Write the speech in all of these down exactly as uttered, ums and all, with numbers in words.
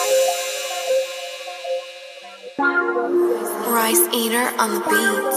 Rice Eater on the beats.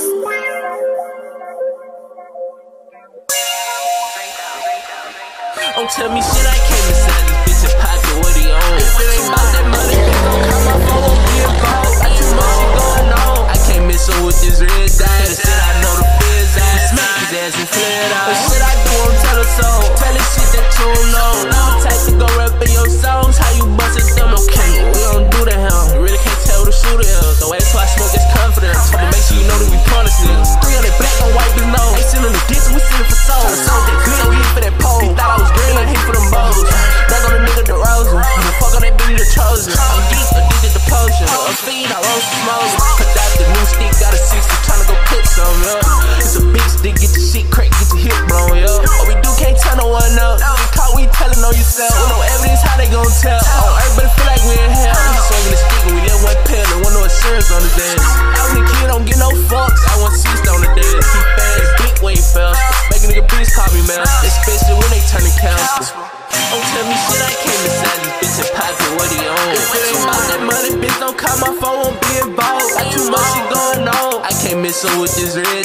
Don't tell me shit, I came inside this bitch and pocket what he on. If it ain't about that money, bitch, don't call my phone, won't be involved. Got too much shit going on. I can't miss her with this red dye. The shit I know the fizz ass. Smack his ass and flare it out. The shit I do, I'm tell her so. Tell this shit that you don't know. I'm the type to go rap in your songs. How you bust it dumb? Okay, we don't do that hell. You really can't tell the shooter else. The way that's why I smoke is confidence. But make sure you know that we punish niggas. three hundred black on white with nose. Ain't sending the ditch, we sending for soul. Tryna that good, we hit for that pole. He thought I was green, I hit for them bows. Back on the nigga the Rosen. The fuck on that bitch the chosen. I'm geek, addicted to potion. I'm speed, I roast the smoke. Cut out the new stick, got a sixty, tryna go put some, yeah. It's a big stick, get your shit cracked, get your hip blown, yeah. What we do can't tell no one up. Get caught, we telling on yourself. With no evidence, how they gon' tell? Oh, everybody feel like we in hell. We swinging the stick and we let one pill and one no insurance on his ass. I was a kid, don't get no fucks. I want seats on the desk. He fast, big way fell. Making nigga bitch call me man. They special when they turn the council. Don't tell me shit, I came inside this bitch and pocket what he on. If it ain't about that money, bitch, don't call my phone, won't be involved. Got too much shit going on. I can't miss her with this red